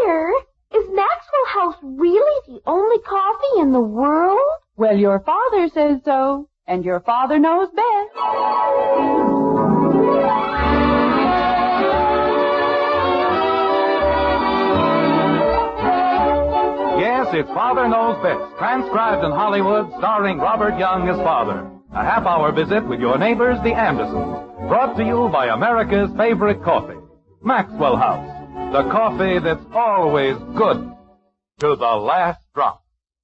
Dear, is Maxwell House really the only coffee in the world? Well, your father says so, and your father knows best. Yes, it's Father Knows Best, transcribed in Hollywood, starring Robert Young as father. A half-hour visit with your neighbors, the Andersons, brought to you by America's favorite coffee, Maxwell House, the coffee that's always good to the last drop.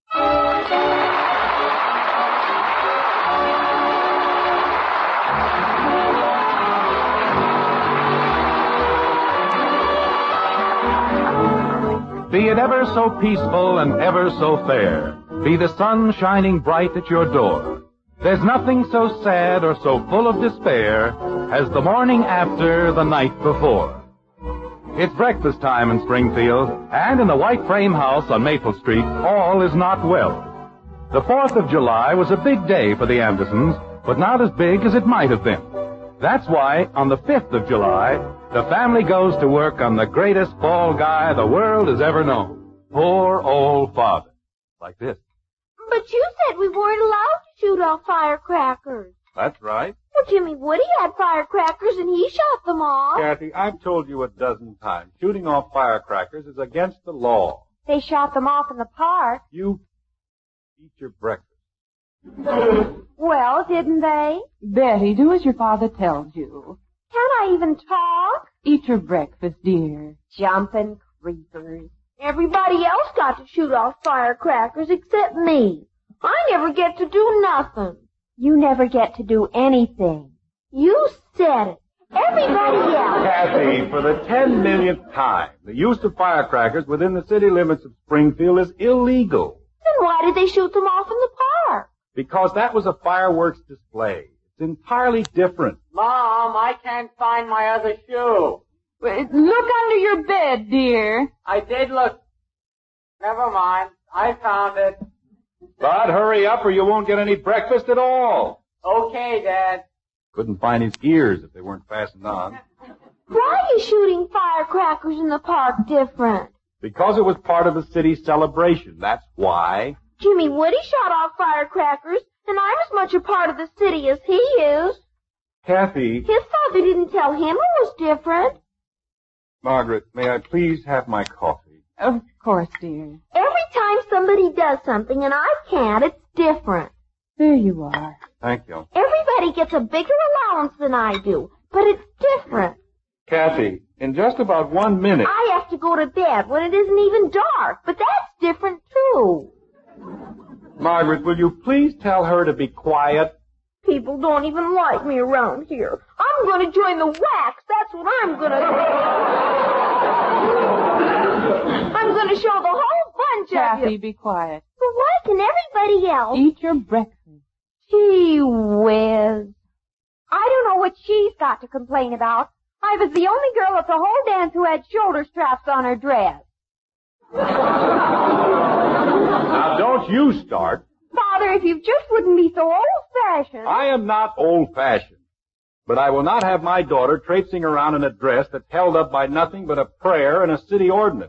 Be it ever so peaceful and ever so fair, be the sun shining bright at your door, there's nothing so sad or so full of despair as the morning after the night before. It's breakfast time in Springfield, and in the white frame house on Maple Street, all is not well. The 4th of July was a big day for the Andersons, but not as big as it might have been. That's why, on the 5th of July, the family goes to work on the greatest ball guy the world has ever known. Poor old father. Like this. But you said we weren't allowed to shoot off firecrackers. That's right. Well, Jimmy Woody had firecrackers and he shot them off. Kathy, I've told you a dozen times, shooting off firecrackers is against the law. They shot them off in the park. You eat your breakfast. Well, didn't they? Betty, do as your father tells you. Can't I even talk? Eat your breakfast, dear. Jumping creepers. Everybody else got to shoot off firecrackers except me. I never get to do nothing. You never get to do anything. You said it. Everybody else. Kathy, for the 10 millionth time, the use of firecrackers within the city limits of Springfield is illegal. Then why did they shoot them off in the park? Because that was a fireworks display. It's entirely different. Mom, I can't find my other shoe. Look under your bed, dear. I did look. Never mind. I found it. Bud, hurry up or you won't get any breakfast at all. Okay, Dad. Couldn't find his ears if they weren't fastened on. Why is shooting firecrackers in the park different? Because it was part of the city's celebration. That's why. Jimmy Woody shot off firecrackers, and I'm as much a part of the city as he is. Kathy. His father didn't tell him it was different. Margaret, may I please have my coffee? Of course, dear. Every time somebody does something and I can't, it's different. There you are. Thank you. Everybody gets a bigger allowance than I do, but it's different. Kathy, in just about 1 minute. I have to go to bed when it isn't even dark, but that's different too. Margaret, will you please tell her to be quiet? People don't even like me around here. I'm going to join the wax. That's what I'm going to do. I'm going to show the whole bunch of Kathy, you. be quiet. But why can everybody else? Eat your breakfast. Gee whiz. I don't know what she's got to complain about. I was the only girl at the whole dance who had shoulder straps on her dress. Now, don't you start. Father, if you just wouldn't be so old-fashioned. I am not old-fashioned. But I will not have my daughter traipsing around in a dress that's held up by nothing but a prayer and a city ordinance.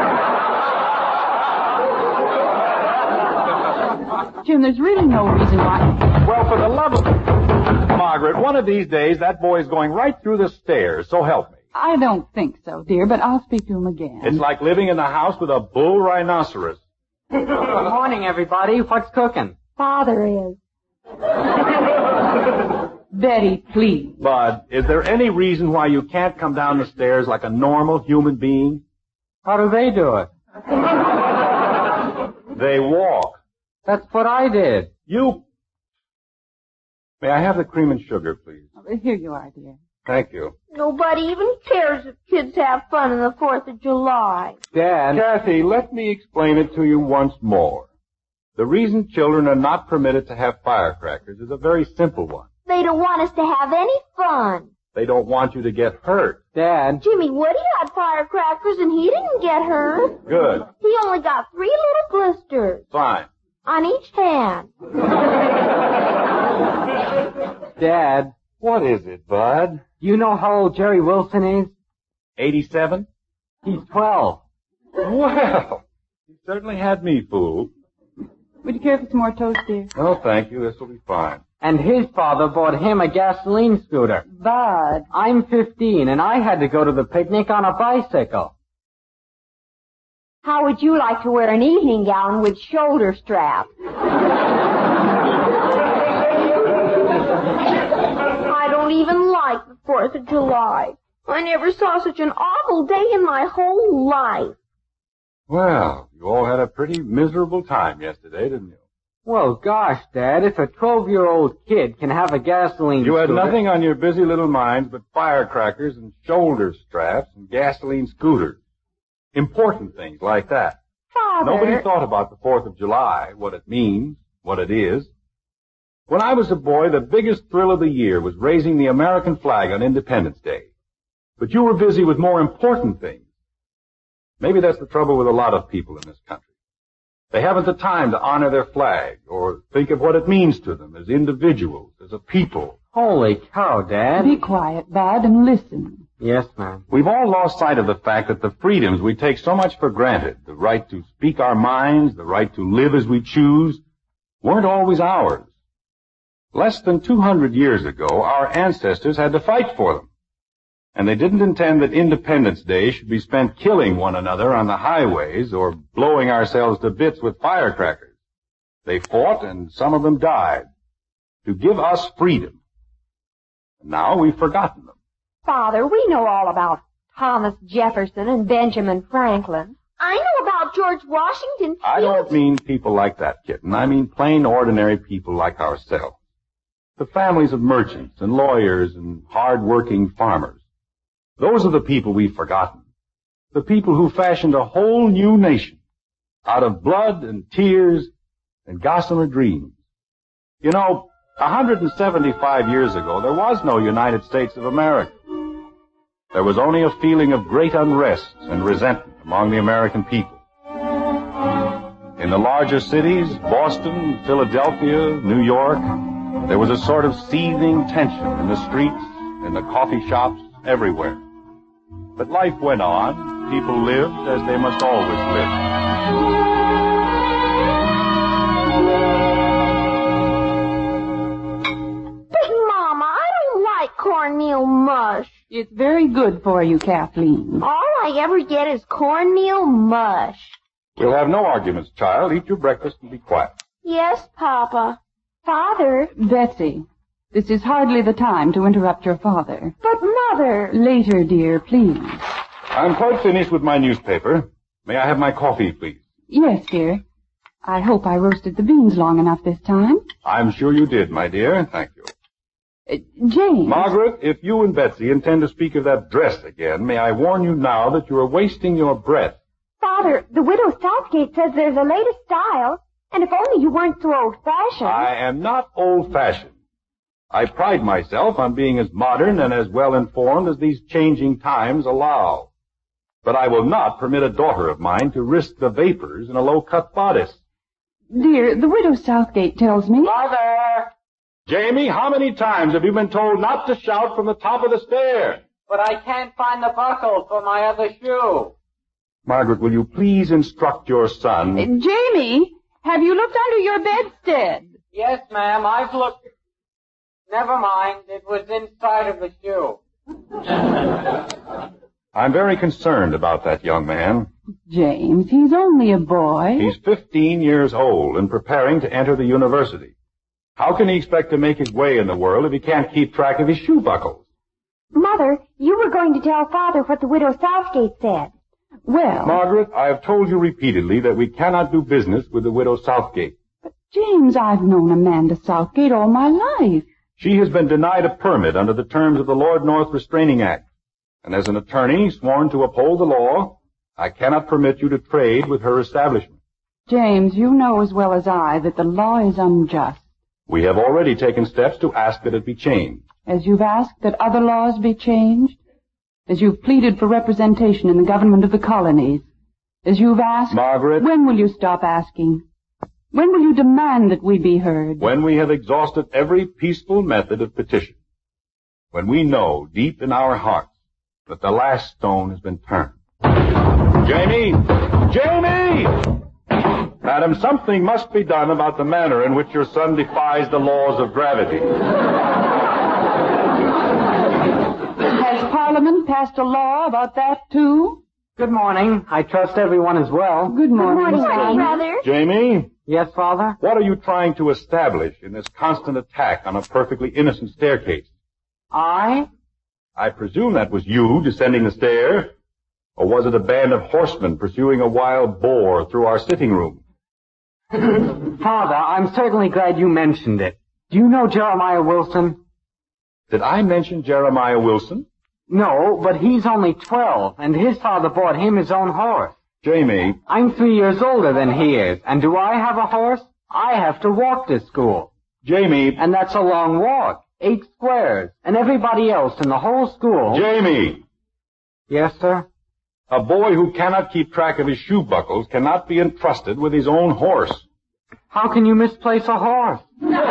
Jim, there's really no reason why. Well, for the love of... Margaret, one of these days that boy's going right through the stairs, so help me. I don't think so, dear, but I'll speak to him again. It's like living in the house with a bull rhinoceros. Good morning, everybody. What's cooking? Father is. Betty, please. Bud, is there any reason why you can't come down the stairs like a normal human being? How do they do it? They walk. That's what I did. You... May I have the cream and sugar, please? Here you are, dear. Thank you. Nobody even cares if kids have fun on the 4th of July. Dad. Kathy, let me explain it to you once more. The reason children are not permitted to have firecrackers is a very simple one. They don't want us to have any fun. They don't want you to get hurt. Dad. Jimmy Woody had firecrackers and he didn't get hurt. Good. He only got 3 little blisters. Fine. On each hand. Dad. What is it, Bud? You know how old Jerry Wilson is? 87? He's 12. Well, you certainly had me fooled. Would you care for some more toast, dear? No, thank you. This will be fine. And his father bought him a gasoline scooter. Bud. I'm 15, and I had to go to the picnic on a bicycle. How would you like to wear an evening gown with shoulder straps? I don't even like the 4th of July. I never saw such an awful day in my whole life. Well, you all had a pretty miserable time yesterday, didn't you? Well, gosh, Dad, if a 12-year-old kid can have a gasoline You had scooter... nothing on your busy little minds but firecrackers and shoulder straps and gasoline scooters. Important things like that. Father... Nobody thought about the 4th of July, what it means, what it is. When I was a boy, the biggest thrill of the year was raising the American flag on Independence Day. But you were busy with more important things. Maybe that's the trouble with a lot of people in this country. They haven't the time to honor their flag or think of what it means to them as individuals, as a people. Holy cow, Dad. Be quiet, Bud, and listen. Yes, ma'am. We've all lost sight of the fact that the freedoms we take so much for granted, the right to speak our minds, the right to live as we choose, weren't always ours. Less than 200 years ago, our ancestors had to fight for them. And they didn't intend that Independence Day should be spent killing one another on the highways or blowing ourselves to bits with firecrackers. They fought, and some of them died, to give us freedom. And now we've forgotten them. Father, we know all about Thomas Jefferson and Benjamin Franklin. I know about George Washington. I don't mean people like that, kitten. I mean plain, ordinary people like ourselves. The families of merchants and lawyers and hard-working farmers. Those are the people we've forgotten. The people who fashioned a whole new nation out of blood and tears and gossamer dreams. You know, 175 years ago, there was no United States of America. There was only a feeling of great unrest and resentment among the American people. In the larger cities, Boston, Philadelphia, New York, there was a sort of seething tension in the streets, in the coffee shops, everywhere. But life went on. People lived as they must always live. But, Mama, I don't like cornmeal mush. It's very good for you, Kathleen. All I ever get is cornmeal mush. We'll have no arguments, child. Eat your breakfast and be quiet. Yes, Papa. Father. Betsy, this is hardly the time to interrupt your father. But, Mother. Later, dear, please. I'm quite finished with my newspaper. May I have my coffee, please? Yes, dear. I hope I roasted the beans long enough this time. I'm sure you did, my dear. Thank you. James. Margaret, if you and Betsy intend to speak of that dress again, may I warn you now that you are wasting your breath. Father, the widow Southgate says there's a latest style, and if only you weren't so old-fashioned. I am not old-fashioned. I pride myself on being as modern and as well-informed as these changing times allow. But I will not permit a daughter of mine to risk the vapors in a low-cut bodice. Dear, the widow Southgate tells me... Mother! Jamie, how many times have you been told not to shout from the top of the stair? But I can't find the buckle for my other shoe. Margaret, will you please instruct your son? Jamie, have you looked under your bedstead? Yes, ma'am, I've looked. Never mind, it was inside of the shoe. I'm very concerned about that young man. James, he's only a boy. He's 15 years old and preparing to enter the university. How can he expect to make his way in the world if he can't keep track of his shoe buckles? Mother, you were going to tell Father what the widow Southgate said. Well... Margaret, I have told you repeatedly that we cannot do business with the widow Southgate. But, James, I've known Amanda Southgate all my life. She has been denied a permit under the terms of the Lord North Restraining Act. And as an attorney sworn to uphold the law, I cannot permit you to trade with her establishment. James, you know as well as I that the law is unjust. We have already taken steps to ask that it be changed. As you've asked that other laws be changed. As you've pleaded for representation in the government of the colonies. As you've asked... Margaret... When will you stop asking? When will you demand that we be heard? When we have exhausted every peaceful method of petition. When we know, deep in our hearts, that the last stone has been turned. Jamie! Jamie! Madam, something must be done about the manner in which your son defies the laws of gravity. Has Parliament passed a law about that, too? Good morning. I trust everyone is well. Good morning, Good morning, brother. Jamie, Yes, Father? what are you trying to establish in this constant attack on a perfectly innocent staircase? I presume that was you descending the stair. Or was it a band of horsemen pursuing a wild boar through our sitting room? Father, I'm certainly glad you mentioned it. Do you know Jeremiah Wilson? Did I mention Jeremiah Wilson? No, but he's only 12, and his father bought him his own horse. Jamie, I'm 3 years older than he is, and do I have a horse? I have to walk to school. Jamie, And that's a long walk, 8 squares, and everybody else in the whole school... Jamie! Yes, sir? A boy who cannot keep track of his shoe buckles cannot be entrusted with his own horse. How can you misplace a horse?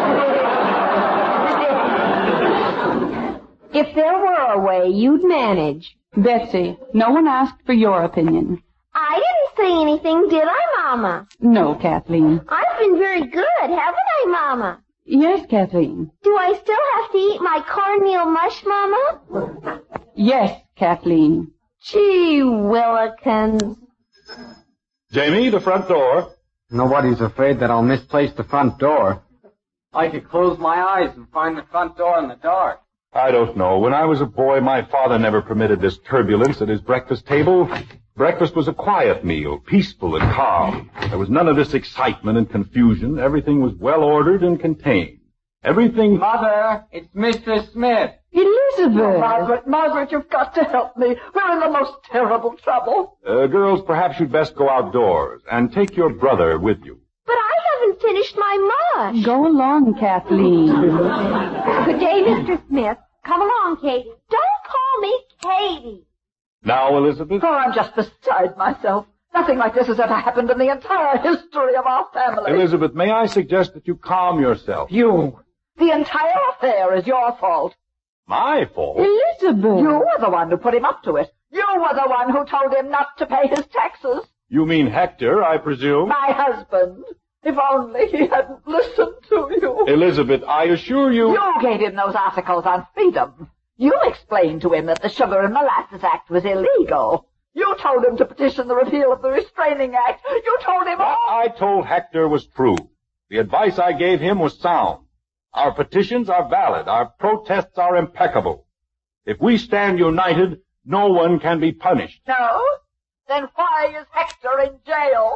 If there were a way, you'd manage. Betsy, no one asked for your opinion. I didn't say anything, did I, Mama? No, Kathleen. I've been very good, haven't I, Mama? Yes, Kathleen. Do I still have to eat my cornmeal mush, Mama? Yes, Kathleen. Gee willikins. Jamie, the front door. Nobody's afraid that I'll misplace the front door. I could close my eyes and find the front door in the dark. I don't know. When I was a boy, my father never permitted this turbulence at his breakfast table. Breakfast was a quiet meal, peaceful and calm. There was none of this excitement and confusion. Everything was well ordered and contained. Everything... Mother, it's Mr. Smith. Elizabeth! Margaret, you've got to help me. We're in the most terrible trouble. girls, perhaps you'd best go outdoors and take your brother with you. But I haven't finished my mush. Go along, Kathleen. Good day, Mr. Smith. Come along, Katie. Don't call me Katie. Now, Elizabeth? Oh, I'm just beside myself. Nothing like this has ever happened in the entire history of our family. Elizabeth, may I suggest that you calm yourself? You. The entire affair is your fault. My fault? Elizabeth! You were the one who put him up to it. You were the one who told him not to pay his taxes. You mean Hector, I presume? My husband. If only he hadn't listened to you. Elizabeth, I assure you... You gave him those articles on freedom. You explained to him that the Sugar and Molasses Act was illegal. You told him to petition the repeal of the Restraining Act. You told him all... What I told Hector was true. The advice I gave him was sound. Our petitions are valid. Our protests are impeccable. If we stand united, no one can be punished. No? Then why is Hector in jail?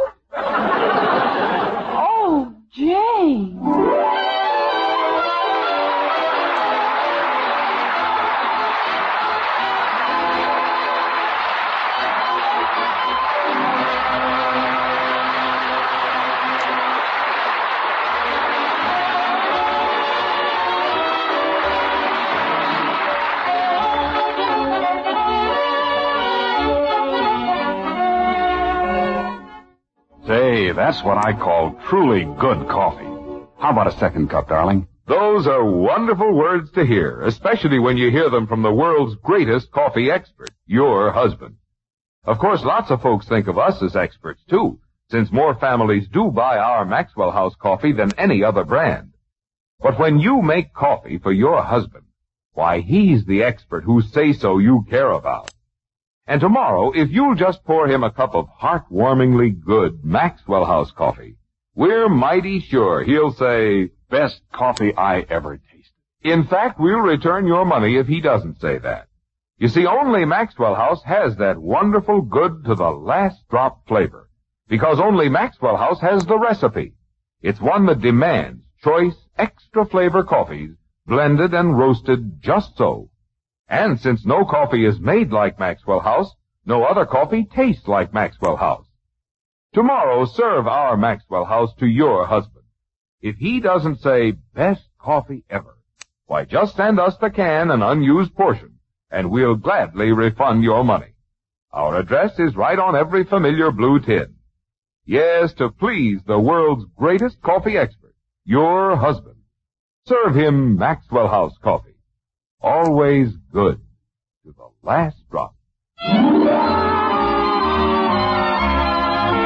Oh, Jane. Say, that's what I call truly good coffee. How about a second cup, darling? Those are wonderful words to hear, especially when you hear them from the world's greatest coffee expert, your husband. Of course, lots of folks think of us as experts, too, since more families do buy our Maxwell House coffee than any other brand. But when you make coffee for your husband, why, he's the expert whose say-so you care about. And tomorrow, if you'll just pour him a cup of heartwarmingly good Maxwell House coffee, we're mighty sure he'll say, Best coffee I ever tasted. in fact, we'll return your money if he doesn't say that. You see, only Maxwell House has that wonderful good to the last drop flavor, because only Maxwell House has the recipe. It's one that demands choice, extra flavor coffees, blended and roasted just so. And since no coffee is made like Maxwell House, no other coffee tastes like Maxwell House. Tomorrow, serve our Maxwell House to your husband. If he doesn't say, best coffee ever, why, just send us the can and unused portion, and we'll gladly refund your money. Our address is right on every familiar blue tin. Yes, to please the world's greatest coffee expert, your husband. Serve him Maxwell House coffee. Always good to the last drop.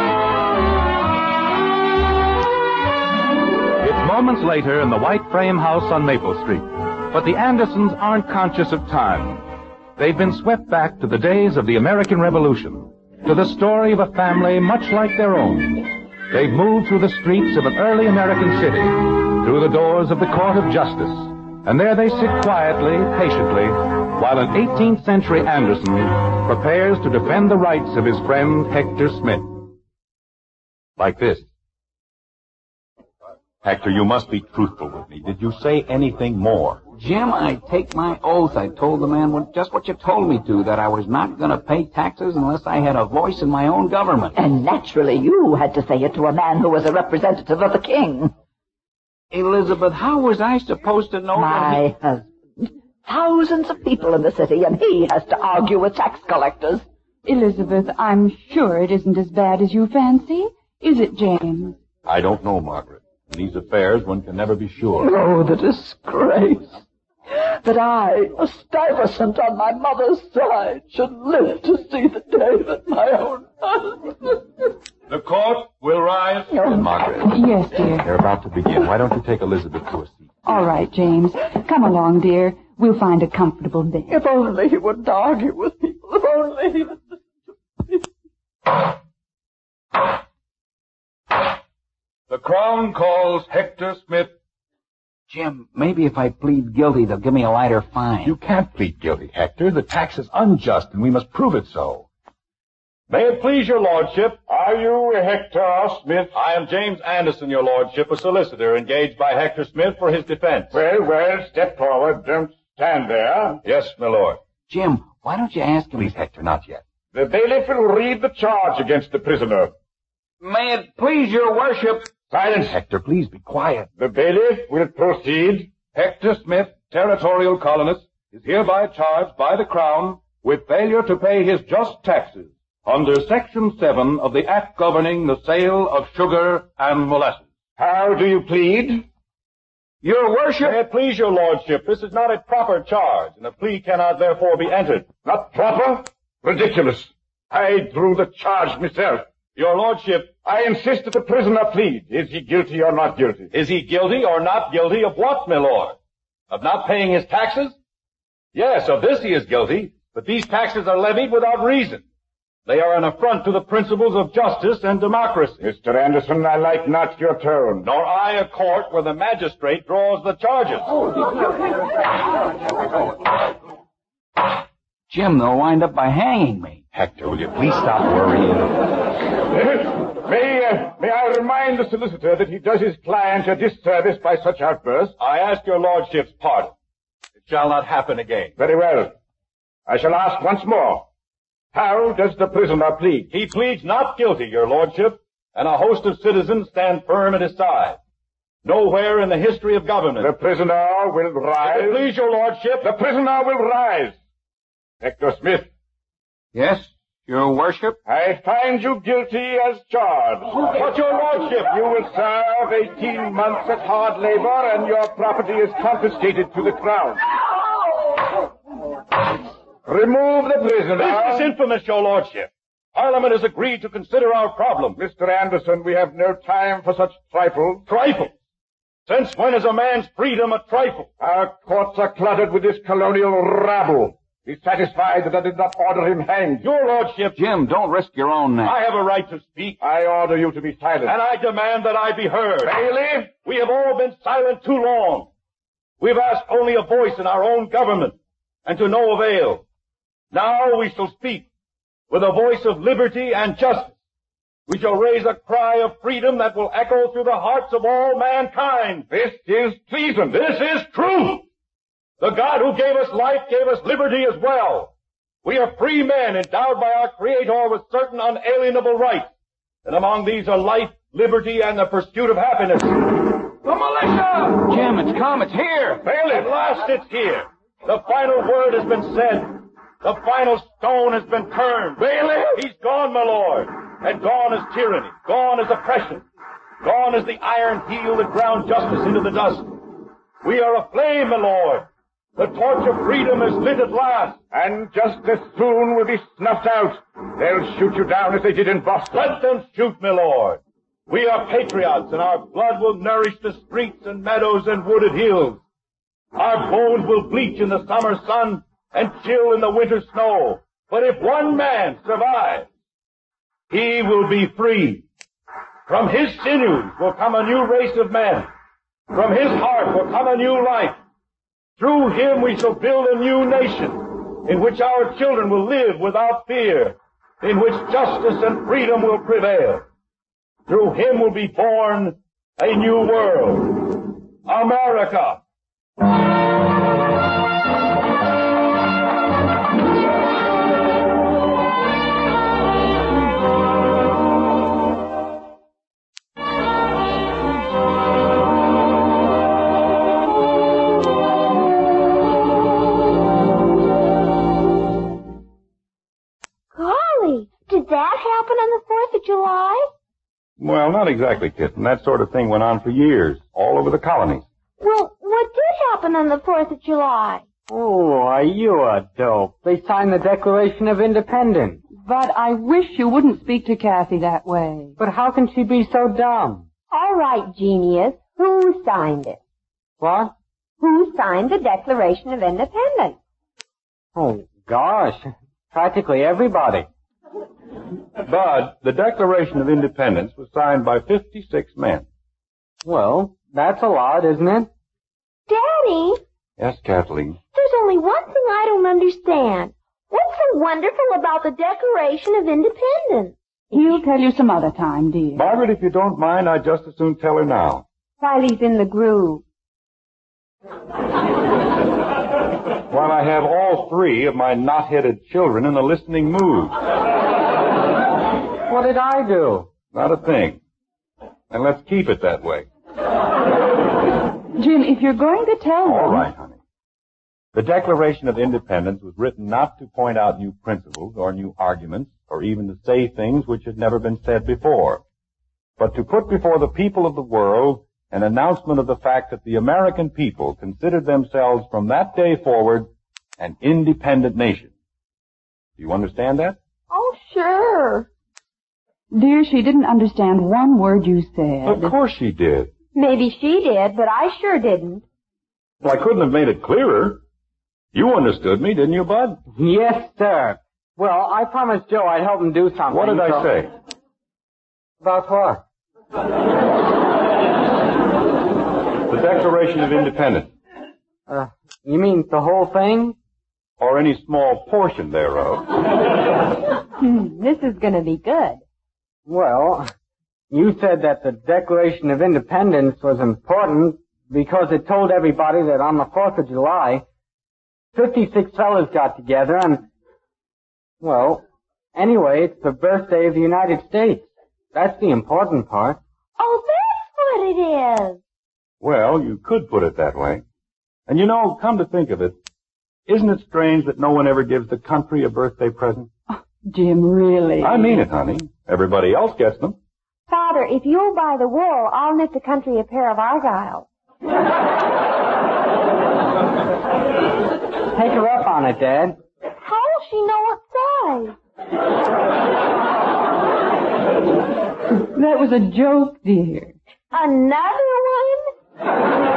moments later in the white frame house on Maple Street. But the Andersons aren't conscious of time. They've been swept back to the days of the American Revolution, to the story of a family much like their own. They've moved through the streets of an early American city, through the doors of the Court of Justice, and there they sit quietly, patiently, while an 18th century Anderson prepares to defend the rights of his friend Hector Smith. Like this. Hector, you must be truthful with me. Did you say anything more? Jim, I take my oath I told the man just what you told me to, that I was not going to pay taxes unless I had a voice in my own government. And naturally you had to say it to a man who was a representative of the king. Elizabeth, how was I supposed to know My husband. Thousands of people in the city, and he has to argue with tax collectors. Elizabeth, I'm sure it isn't as bad as you fancy. Is it, James? I don't know, Margaret. In these affairs, one can never be sure. Oh, the disgrace. That I, a Stuyvesant on my mother's side, should live to see the day that my own husband... The court will rise. Margaret. Yes, dear. They're about to begin. Why don't you take Elizabeth to a seat? All right, James. Come along, dear. We'll find a comfortable bed. If only he wouldn't argue with people. If only he would... The Crown calls Hector Smith. Jim, maybe if I plead guilty, they'll give me a lighter fine. You can't plead guilty, Hector. The tax is unjust, and we must prove it so. May it please your lordship. Are you Hector Smith? I am James Anderson, your lordship, a solicitor engaged by Hector Smith for his defense. Well, step forward. Don't stand there. Yes, my lord. Jim, why don't you ask him... Please, Hector, not yet. The bailiff will read the charge against the prisoner. May it please your worship... Silence. Hector, please be quiet. The bailiff will proceed. Hector Smith, territorial colonist, is hereby charged by the Crown with failure to pay his just taxes under Section 7 of the Act governing the sale of sugar and molasses. How do you plead? Your worship... May it please your lordship, this is not a proper charge, and a plea cannot therefore be entered. Not proper? Ridiculous. I drew the charge myself. Your lordship, I insist that the prisoner plead. Is he guilty or not guilty? Is he guilty or not guilty of what, my lord? Of not paying his taxes? Yes, of this he is guilty, but these taxes are levied without reason. They are an affront to the principles of justice and democracy. Mr. Anderson, I like not your tone. Nor I a court where the magistrate draws the charges. Jim, they'll wind up by hanging me. Hector, will you please stop worrying? May I remind the solicitor that he does his client a disservice by such outbursts? I ask your lordship's pardon. It shall not happen again. Very well. I shall ask once more. How does the prisoner plead? He pleads not guilty, your lordship, and a host of citizens stand firm at his side. Nowhere in the history of government. The prisoner will rise. If it please your lordship, the prisoner will rise. Hector Smith. Yes, your worship? I find you guilty as charged. But your lordship, you will serve 18 months at hard labor, and your property is confiscated to the Crown. Remove the prisoner. This is infamous, your lordship. Parliament has agreed to consider our problem. Mr. Anderson, we have no time for such trifles. Trifles? Since when is a man's freedom a trifle? Our courts are cluttered with this colonial rabble. Be satisfied that I did not order him hanged. Your lordship... Jim, don't risk your own neck. I have a right to speak. I order you to be silent. And I demand that I be heard. Bailiff, we have all been silent too long. We've asked only a voice in our own government, and to no avail. Now we shall speak with a voice of liberty and justice. We shall raise a cry of freedom that will echo through the hearts of all mankind. This is treason. This is truth. The God who gave us life gave us liberty as well. We are free men endowed by our Creator with certain unalienable rights. And among these are life, liberty, and the pursuit of happiness. The militia! Jim, it's come. It's here. Bailiff, at last it's here. The final word has been said. The final stone has been turned. Bailiff! He's gone, my lord. And gone is tyranny. Gone is oppression. Gone is the iron heel that ground justice into the dust. We are aflame, my lord. The torch of freedom is lit at last. And just as soon will be snuffed out. They'll shoot you down as they did in Boston. Let them shoot, my lord. We are patriots, and our blood will nourish the streets and meadows and wooded hills. Our bones will bleach in the summer sun and chill in the winter snow. But if one man survives, he will be free. From his sinews will come a new race of men. From his heart will come a new life. Through him we shall build a new nation in which our children will live without fear, in which justice and freedom will prevail. Through him will be born a new world. America. Golly, did that happen on the 4th of July? Well, not exactly, Kitten. That sort of thing went on for years, all over the colonies. Well, what did happen on the 4th of July? Oh, are you a dope? They signed the Declaration of Independence. But I wish you wouldn't speak to Kathy that way. But how can she be so dumb? All right, genius. Who signed it? What? Who signed the Declaration of Independence? Oh, gosh. Practically everybody. Bud, the Declaration of Independence was signed by 56 men. Well, that's a lot, isn't it? Daddy, Yes, Kathleen. there's only one thing I don't understand. What's so wonderful about the Declaration of Independence? He'll tell you some other time, dear. Margaret, if you don't mind, I'd just as soon tell her now. While he's in the groove. While I have all three of my knot-headed children in the listening mood. What did I do? Not a thing. And let's keep it that way. Jim, if you're going to tell All them... right, honey. The Declaration of Independence was written not to point out new principles or new arguments or even to say things which had never been said before, but to put before the people of the world an announcement of the fact that the American people considered themselves from that day forward an independent nation. Do you understand that? Oh, sure. Dear, she didn't understand one word you said. Of course she did. Maybe she did, but I sure didn't. Well, I couldn't have made it clearer. You understood me, didn't you, Bud? Yes, sir. Well, I promised Joe I'd help him do something. What did I say? About what? The Declaration of Independence. You mean the whole thing? Or any small portion thereof. This is going to be good. Well, you said that the Declaration of Independence was important because it told everybody that on the 4th of July, 56 fellas got together and, well, anyway, it's the birthday of the United States. That's the important part. Oh, that's what it is. Well, you could put it that way. And you know, come to think of it, isn't it strange that no one ever gives the country a birthday present? Jim, really? I mean it, honey. Everybody else gets them. Father, if you'll buy the wool, I'll knit the country a pair of argyles. Take her up on it, Dad. How will she know what size? That was a joke, dear. Another one?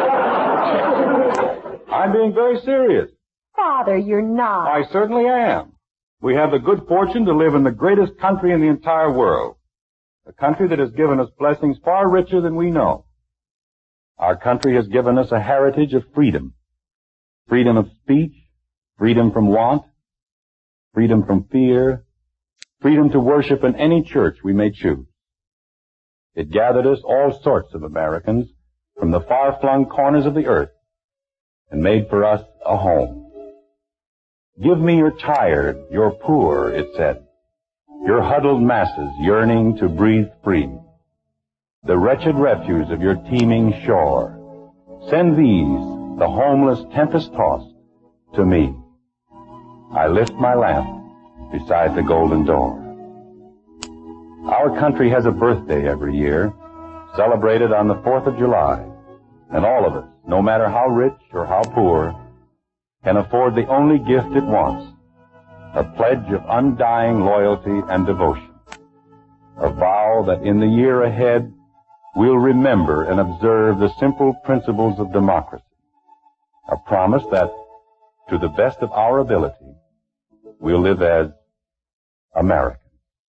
I'm being very serious. Father, you're not. I certainly am. We have the good fortune to live in the greatest country in the entire world. A country that has given us blessings far richer than we know. Our country has given us a heritage of freedom. Freedom of speech, freedom from want, freedom from fear, freedom to worship in any church we may choose. It gathered us, all sorts of Americans, from the far-flung corners of the earth, and made for us a home. Give me your tired, your poor, it said, your huddled masses yearning to breathe free, the wretched refuse of your teeming shore. Send these, the homeless tempest-tossed, to me. I lift my lamp beside the golden door. Our country has a birthday every year, celebrated on the 4th of July, and all of us, no matter how rich or how poor, can afford the only gift it wants, a pledge of undying loyalty and devotion, a vow that in the year ahead we'll remember and observe the simple principles of democracy. A promise that, to the best of our ability, we'll live as Americans.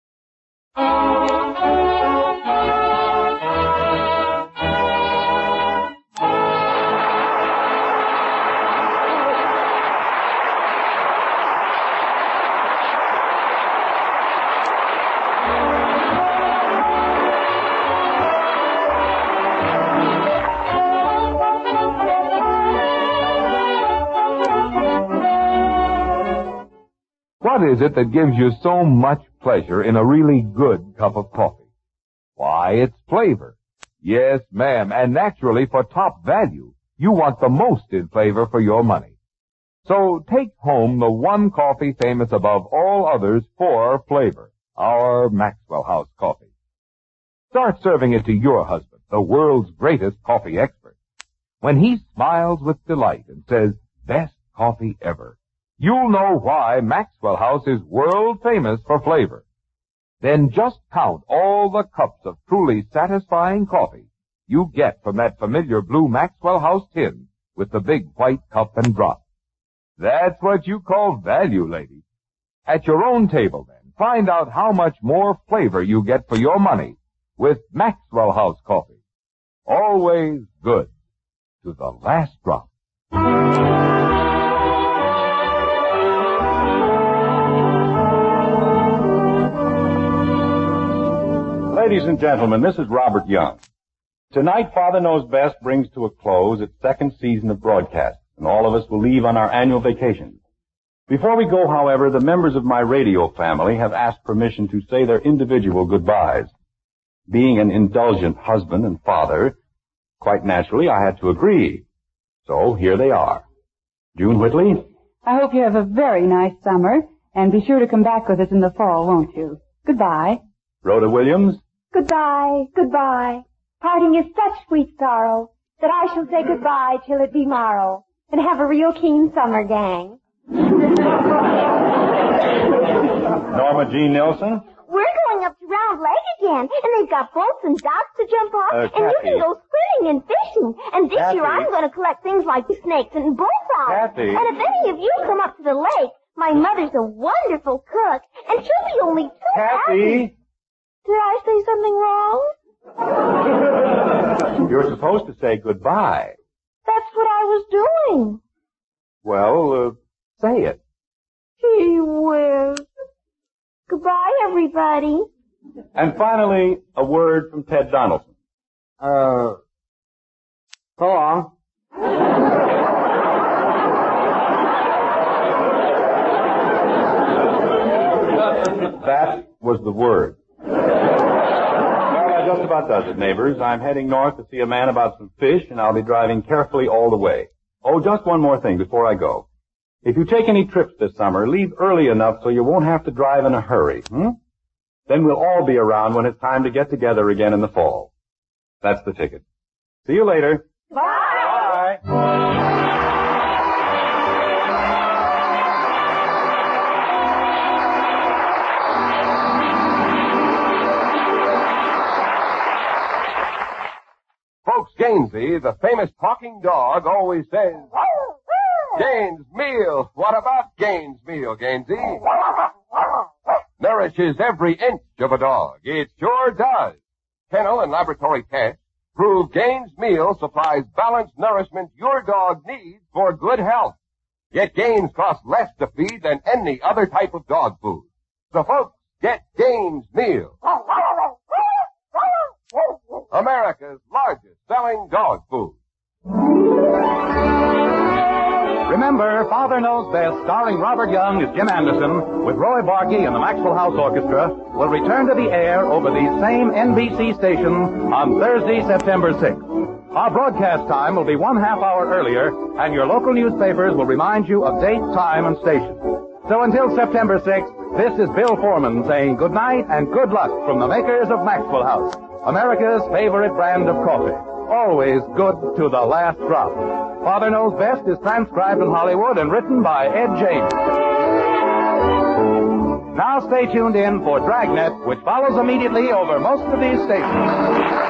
What is it that gives you so much pleasure in a really good cup of coffee? Why, it's flavor. Yes, ma'am, and naturally for top value, you want the most in flavor for your money. So take home the one coffee famous above all others for flavor, our Maxwell House coffee. Start serving it to your husband, the world's greatest coffee expert. When he smiles with delight and says, "Best coffee ever," you'll know why Maxwell House is world famous for flavor. Then just count all the cups of truly satisfying coffee you get from that familiar blue Maxwell House tin with the big white cup and drop. That's what you call value, ladies. At your own table, then, find out how much more flavor you get for your money with Maxwell House coffee. Always good to the last drop. Ladies and gentlemen, this is Robert Young. Tonight, Father Knows Best brings to a close its second season of broadcasts, and all of us will leave on our annual vacations. Before we go, however, the members of my radio family have asked permission to say their individual goodbyes. Being an indulgent husband and father, quite naturally I had to agree. So here they are. June Whitley? I hope you have a very nice summer, and be sure to come back with us in the fall, won't you? Goodbye. Rhoda Williams? Goodbye, goodbye. Parting is such sweet sorrow that I shall say goodbye till it be morrow and have a real keen summer, gang. Norma Jean Nilsson? We're going up to Round Lake again, and they've got boats and docks to jump off, and you can go swimming and fishing. And this year I'm going to collect things like snakes and bullfrogs. Kathy. And if any of you come up to the lake, my mother's a wonderful cook, and she'll be only too happy. Did I say something wrong? You're supposed to say goodbye. That's what I was doing. Well, say it. Gee whiz. Goodbye, everybody. And finally, a word from Ted Donaldson. So long. That was the word. Well, that just about does it, neighbors. I'm heading north to see a man about some fish, and I'll be driving carefully all the way. Oh, just one more thing before I go. If you take any trips this summer, leave early enough so you won't have to drive in a hurry. Then we'll all be around when it's time to get together again in the fall. That's the ticket. See you later. Bye. Bye. Folks, Gainsey, the famous talking dog, always says, "Gaines Meal. What about Gaines Meal, Gainsey? Nourishes every inch of a dog. It sure does. Kennel and laboratory tests prove Gaines Meal supplies balanced nourishment your dog needs for good health. Yet Gaines costs less to feed than any other type of dog food. So folks, get Gaines Meal. America's largest selling dog food. Remember, Father Knows Best, starring Robert Young as Jim Anderson, with Roy Barkey and the Maxwell House Orchestra, will return to the air over these same NBC stations on Thursday, September 6th. Our broadcast time will be 1/2 hour earlier, and your local newspapers will remind you of date, time, and station. So until September 6th, this is Bill Foreman saying good night and good luck from the makers of Maxwell House, America's favorite brand of coffee. Always good to the last drop. Father Knows Best is transcribed in Hollywood and written by Ed James. Now stay tuned in for Dragnet, which follows immediately over most of these stations.